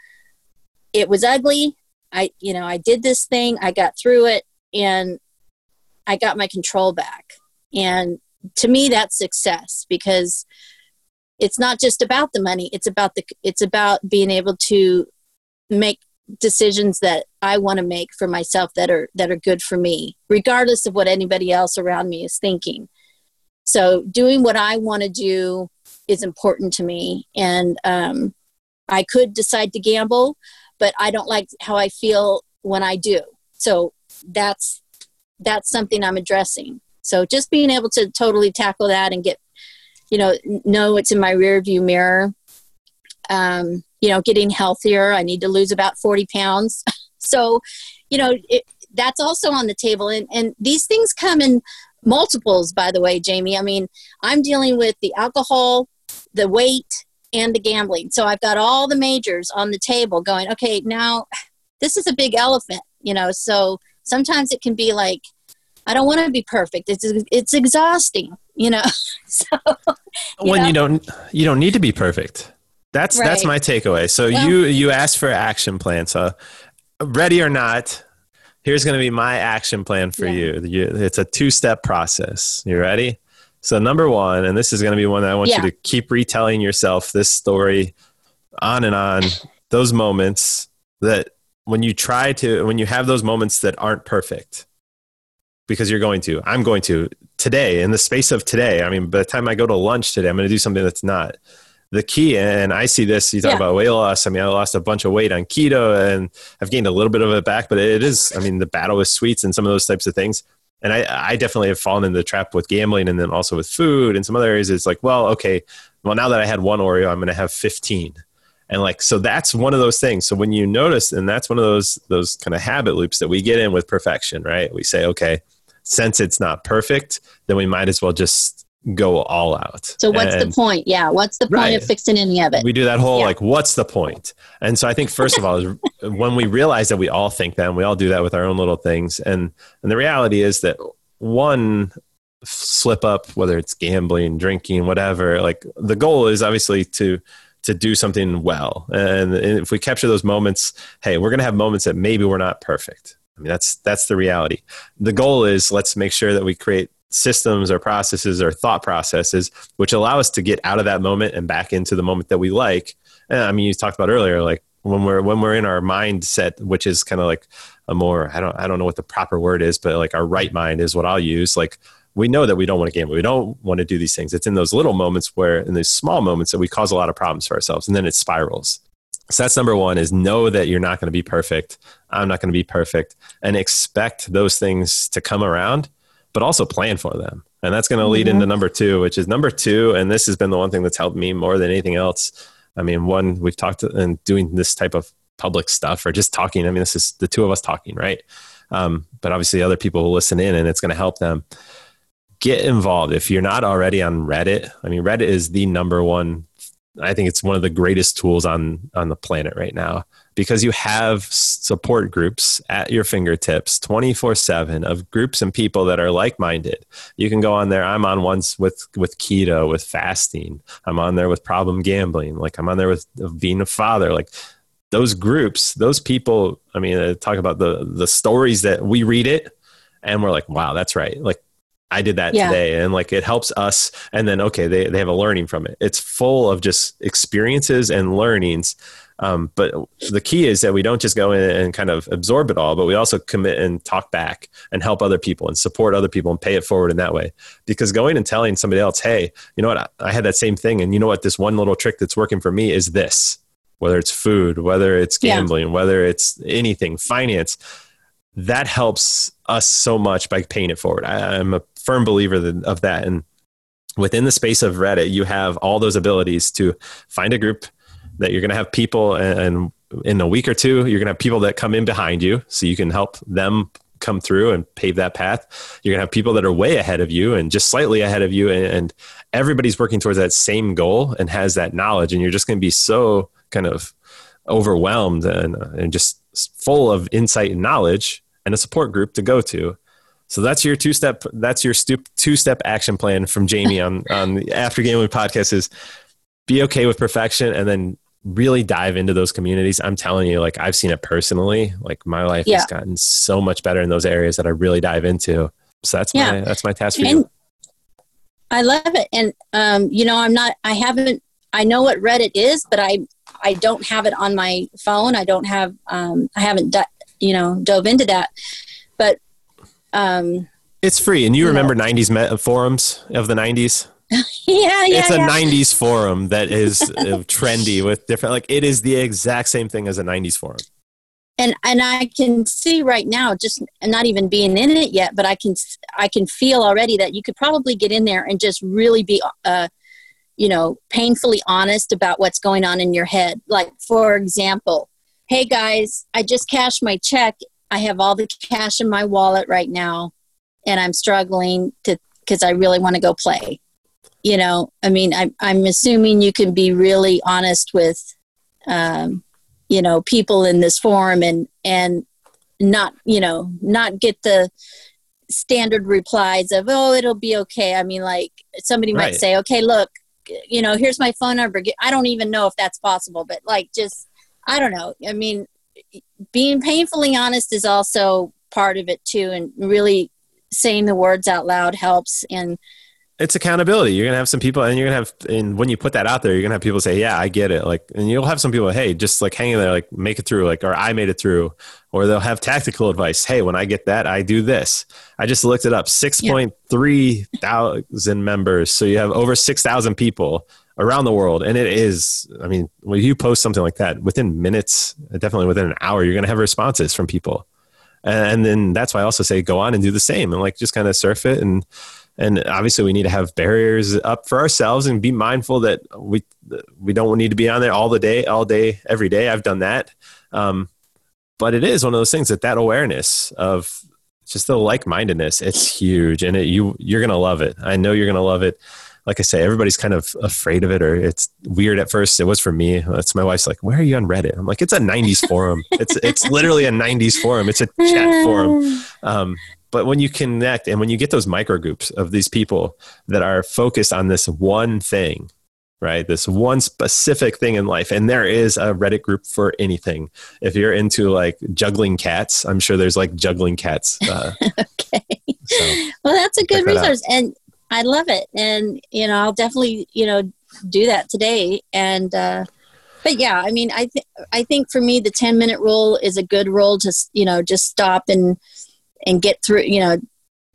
it was ugly. I did this thing, I got through it, and I got my control back. And to me, that's success, because it's not just about the money. It's about being able to make decisions that I want to make for myself that are good for me, regardless of what anybody else around me is thinking. So doing what I want to do is important to me. And I could decide to gamble, but I don't like how I feel when I do. So that's something I'm addressing. So just being able to totally tackle that and get, know it's in my rear view mirror. Getting healthier. I need to lose about 40 pounds. So, that's also on the table. And these things come in multiples, by the way, Jamie. I mean, I'm dealing with the alcohol, the weight, and the gambling. So I've got all the majors on the table going, okay, now this is a big elephant, so sometimes it can be like, I don't want to be perfect. It's exhausting, So, you don't need to be perfect. That's my takeaway. So you asked for an action plan. So ready or not, here's going to be my action plan for you. It's a 2-step process. You ready? So number 1, and this is going to be one that I want you to keep retelling yourself this story on and on, those moments that when you have those moments that aren't perfect, because I'm going to today, in the space of today. I mean, by the time I go to lunch today, I'm going to do something that's not. The key, and I see this, you talk about weight loss. I mean, I lost a bunch of weight on keto and I've gained a little bit of it back, but it is, the battle with sweets and some of those types of things. And I definitely have fallen into the trap with gambling, and then also with food and some other areas. It's like, now that I had one Oreo, I'm going to have 15. And so that's one of those things. So when you notice, and that's one of those kind of habit loops that we get in with perfection, right? We say, okay, since it's not perfect, then we might as well just go all out. So what's the point? Yeah. What's the point of fixing any of it? We do that whole, what's the point? And so I think first of all, is when we realize that we all think that, and we all do that with our own little things. And the reality is that one slip up, whether it's gambling, drinking, whatever, the goal is obviously to do something well. And if we capture those moments, hey, we're going to have moments that maybe we're not perfect. I mean, that's the reality. The goal is, let's make sure that we create systems or processes or thought processes which allow us to get out of that moment and back into the moment that we like. And I mean, you talked about earlier, when we're in our mindset, which is kind of like a more, I don't know what the proper word is, but our right mind is what I'll use. we know that we don't want to gamble. We don't want to do these things. It's in those little moments in those small moments that we cause a lot of problems for ourselves. And then it spirals. So that's number one, is know that you're not going to be perfect. I'm not going to be perfect, and expect those things to come around, but also plan for them. And that's going to lead into number two, which is number two. And this has been the one thing that's helped me more than anything else. I mean, one, we've talked and doing this type of public stuff or just talking. I mean, this is the two of us talking, right? But obviously other people will listen in and it's going to help them. Get involved. If you're not already on Reddit, I mean, Reddit is the number one. I think it's one of the greatest tools on the planet right now, because you have support groups at your fingertips 24/7 of groups and people that are like-minded. You can go on there. I'm on ones with keto, with fasting. I'm on there with problem gambling. Like, I'm on there with being a father. Like, those groups, those people, I mean, talk about the stories that we read it and we're like, wow, that's right. Like, I did that today, and like, it helps us. And then, okay, they have a learning from it. It's full of just experiences and learnings. But the key is that we don't just go in and kind of absorb it all, but we also commit and talk back and help other people and support other people and pay it forward in that way. Because going and telling somebody else, hey, you know what, I had that same thing. And you know what, this one little trick that's working for me is this, whether it's food, whether it's gambling, whether it's anything, finance, that helps us so much by paying it forward. I'm a firm believer of that. And within the space of Reddit, you have all those abilities to find a group that you're going to have people, and in a week or two, you're going to have people that come in behind you so you can help them come through and pave that path. You're going to have people that are way ahead of you and just slightly ahead of you. And everybody's working towards that same goal and has that knowledge. And you're just going to be so kind of overwhelmed and just full of insight and knowledge, and a support group to go to. So that's your two-step action plan from Jamie on the After Gambling podcast, is be okay with perfection and then really dive into those communities. I'm telling you, like, I've seen it personally. Like, my life has gotten so much better in those areas that I really dive into. So that's my task for you. I love it. And, you know, I know what Reddit is, but I don't have it on my phone. I don't have, I haven't, dove into that, but, it's free. And you remember 90s forums of the 90s? It's a 90s forum that is trendy with different, like, it is the exact same thing as a 90s forum. And I can see right now, just not even being in it yet, but I can feel already that you could probably get in there and just really be, painfully honest about what's going on in your head. Like, for example, hey guys, I just cashed my check. I have all the cash in my wallet right now, and I'm struggling because I really want to go play. You know, I mean, I'm assuming you can be really honest with, people in this forum and not get the standard replies of, oh, it'll be okay. I mean, like, somebody might say, okay, look, here's my phone number. I don't even know if that's possible, but like, just, I don't know. I mean, being painfully honest is also part of it too. And really saying the words out loud helps. And it's accountability. You're going to have some people, and you're going to have, and when you put that out there, you're going to have people say, yeah, I get it. Like, and you'll have some people, hey, just like hang in there, like, make it through, like, or I made it through, or they'll have tactical advice. Hey, when I get that, I do this. I just looked it up, 6.3 thousand members. So you have over 6,000 people around the world. And it is, I mean, when you post something like that, within minutes, definitely within an hour, you're going to have responses from people. And then that's why I also say, go on and do the same, and like, just kind of surf it. And obviously we need to have barriers up for ourselves and be mindful that we don't need to be on there all day, every day. I've done that. But it is one of those things that awareness of just the like-mindedness, it's huge. And you're going to love it. I know you're going to love it. Like I say, everybody's kind of afraid of it, or it's weird at first. It was for me. It's my wife's like, where are you on Reddit? I'm like, it's a 90s forum. It's literally a 90s forum. It's a chat forum. But when you connect and when you get those micro groups of these people that are focused on this one thing, right? This one specific thing in life. And there is a Reddit group for anything. If you're into like juggling cats, I'm sure there's like juggling cats. Okay. So well, that's a good resource. And I love it. And, I'll definitely, do that today. And, but yeah, I mean, I think for me, the 10-minute rule is a good rule to, just stop and get through,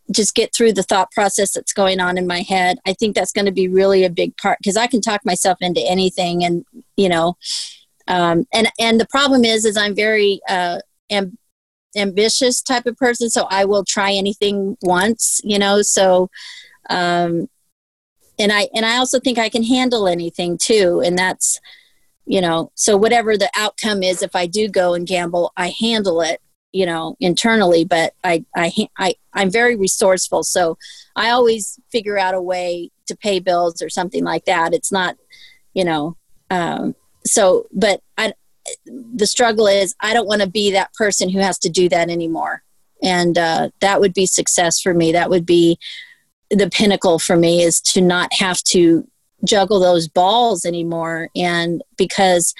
just get through the thought process that's going on in my head. I think that's going to be really a big part, because I can talk myself into anything. And, and the problem is I'm very ambitious type of person. So I will try anything once, so, and I also think I can handle anything too. And that's, so whatever the outcome is, if I do go and gamble, I handle it, internally, but I'm very resourceful. So I always figure out a way to pay bills or something like that. It's not, but the struggle is I don't want to be that person who has to do that anymore. And that would be success for me. That would be the pinnacle for me, is to not have to juggle those balls anymore. And because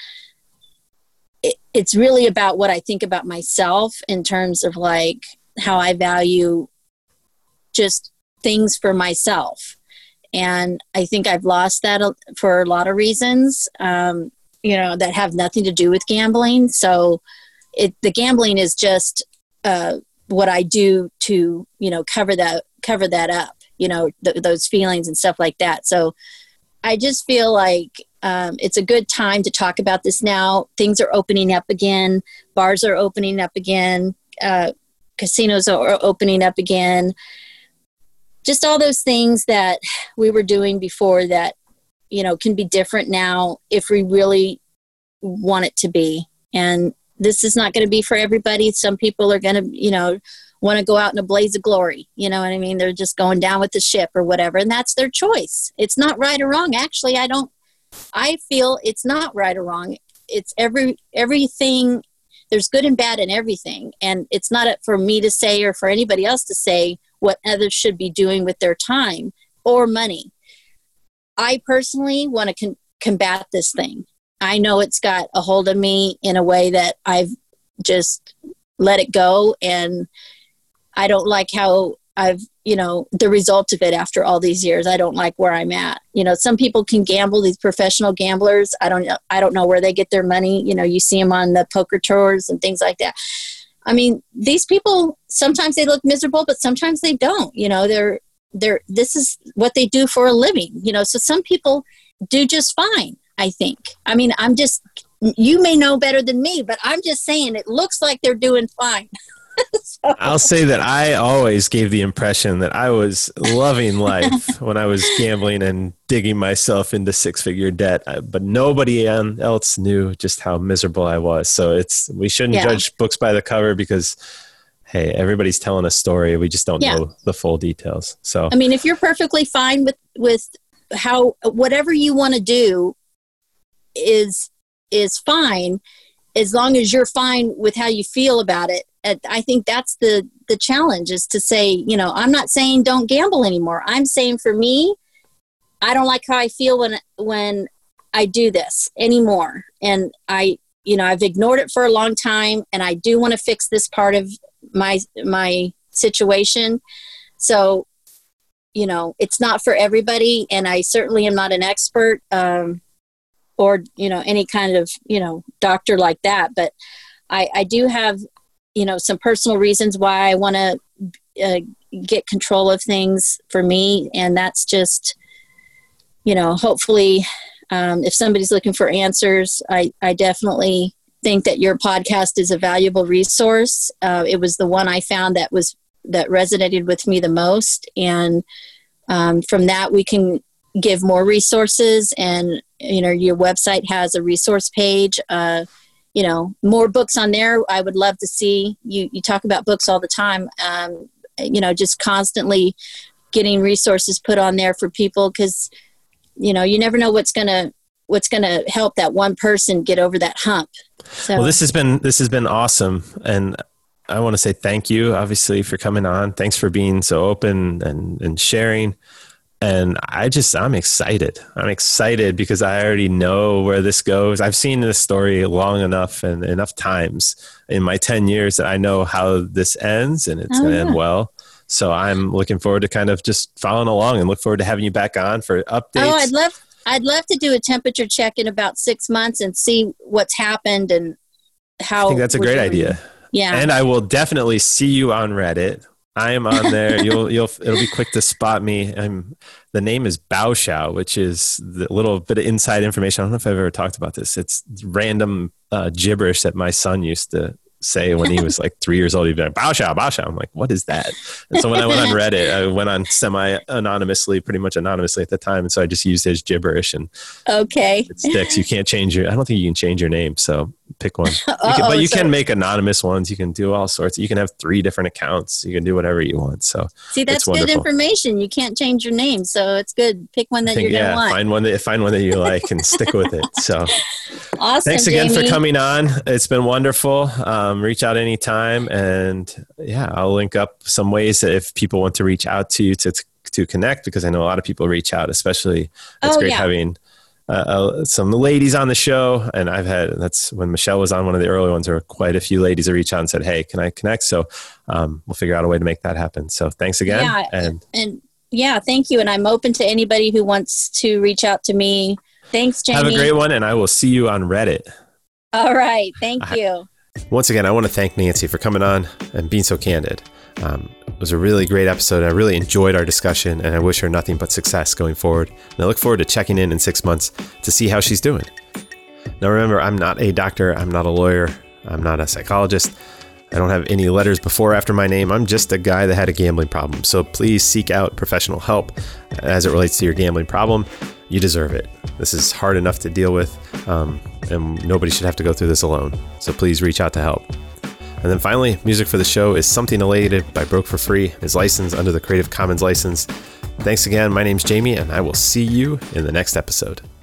it's really about what I think about myself in terms of like how I value just things for myself. And I think I've lost that for a lot of reasons, that have nothing to do with gambling. So the gambling is just what I do to, cover that up, those feelings and stuff like that. So I just feel like it's a good time to talk about this now. Things are opening up again. Bars are opening up again. Casinos are opening up again. Just all those things that we were doing before that, can be different now if we really want it to be. And this is not going to be for everybody. Some people are going to, want to go out in a blaze of glory. You know what I mean? They're just going down with the ship or whatever. And that's their choice. It's not right or wrong. Actually, I feel it's not right or wrong. It's everything. There's good and bad in everything. And it's not for me to say or for anybody else to say what others should be doing with their time or money. I personally want to combat this thing. I know it's got a hold of me in a way that I've just let it go. And I don't like how I've, the result of it after all these years. I don't like where I'm at. Some people can gamble, these professional gamblers. I don't know where they get their money. You see them on the poker tours and things like that. I mean, these people, sometimes they look miserable, but sometimes they don't. This is what they do for a living. So some people do just fine, I think. I mean, you may know better than me, but I'm just saying it looks like they're doing fine. So. I'll say that I always gave the impression that I was loving life when I was gambling and digging myself into six-figure debt, but nobody else knew just how miserable I was. So we shouldn't judge books by the cover, because, hey, everybody's telling a story. We just don't know the full details. So, I mean, if you're perfectly fine with how whatever you want to do is fine, as long as you're fine with how you feel about it. I think that's the challenge, is to say, I'm not saying don't gamble anymore. I'm saying for me, I don't like how I feel when I do this anymore. And I've ignored it for a long time, and I do want to fix this part of my situation. So, it's not for everybody, and I certainly am not an expert, or, any kind of, doctor like that. But I do have, some personal reasons why I want to get control of things for me. And that's just, hopefully, if somebody's looking for answers, I definitely think that your podcast is a valuable resource. It was the one I found that resonated with me the most. And from that, we can give more resources. And, your website has a resource page, more books on there. I would love to see you talk about books all the time. Just constantly getting resources put on there for people, because, you never know what's going to help that one person get over that hump. So. Well, this has been awesome. And I want to say thank you, obviously, for coming on. Thanks for being so open and sharing. And I'm excited. I'm excited because I already know where this goes. I've seen this story long enough and enough times in my 10 years that I know how this ends, and it's going to end well. So I'm looking forward to kind of just following along, and look forward to having you back on for updates. Oh, I'd love to do a temperature check in about 6 months and see what's happened and how. I think that's a great idea. Yeah. And I will definitely see you on Reddit I am on there. It'll be quick to spot me. The name is Bao Xiao, which is the little bit of inside information. I don't know if I've ever talked about this. It's random gibberish that my son used to say when he was like 3 years old. He'd be like, Bao Xiao, Bao Xiao. I'm like, what is that? And so when I went on Reddit, I went on semi-anonymously, pretty much anonymously at the time. And so I just used his gibberish and it sticks. You can't change I don't think you can change your name. So pick one. You can make anonymous ones. You can do all sorts. You can have 3 different accounts. You can do whatever you want. So see, that's good information. You can't change your name. So it's good. Pick one that you're going to want. Find one that you like and stick with it. So awesome. Thanks again for coming on. It's been wonderful. Reach out anytime. And I'll link up some ways that if people want to reach out to you to connect, because I know a lot of people reach out, especially it's great having some ladies on the show. And that's when Michelle was on one of the early ones, there were quite a few ladies that reached out and said, hey, can I connect? So we'll figure out a way to make that happen. So thanks again. And thank you. And I'm open to anybody who wants to reach out to me. Thanks, Jamie. Have a great one. And I will see you on Reddit. All right. Thank you. Once again, I want to thank Nancy for coming on and being so candid. It was a really great episode. I really enjoyed our discussion, and I wish her nothing but success going forward. And I look forward to checking in 6 months to see how she's doing. Now, remember, I'm not a doctor. I'm not a lawyer. I'm not a psychologist. I don't have any letters before or after my name. I'm just a guy that had a gambling problem. So please seek out professional help as it relates to your gambling problem. You deserve it. This is hard enough to deal with, and nobody should have to go through this alone. So please reach out to help. And then finally, music for the show is Something Elated by Broke for Free. It's licensed under the Creative Commons license. Thanks again. My name's Jamie, and I will see you in the next episode.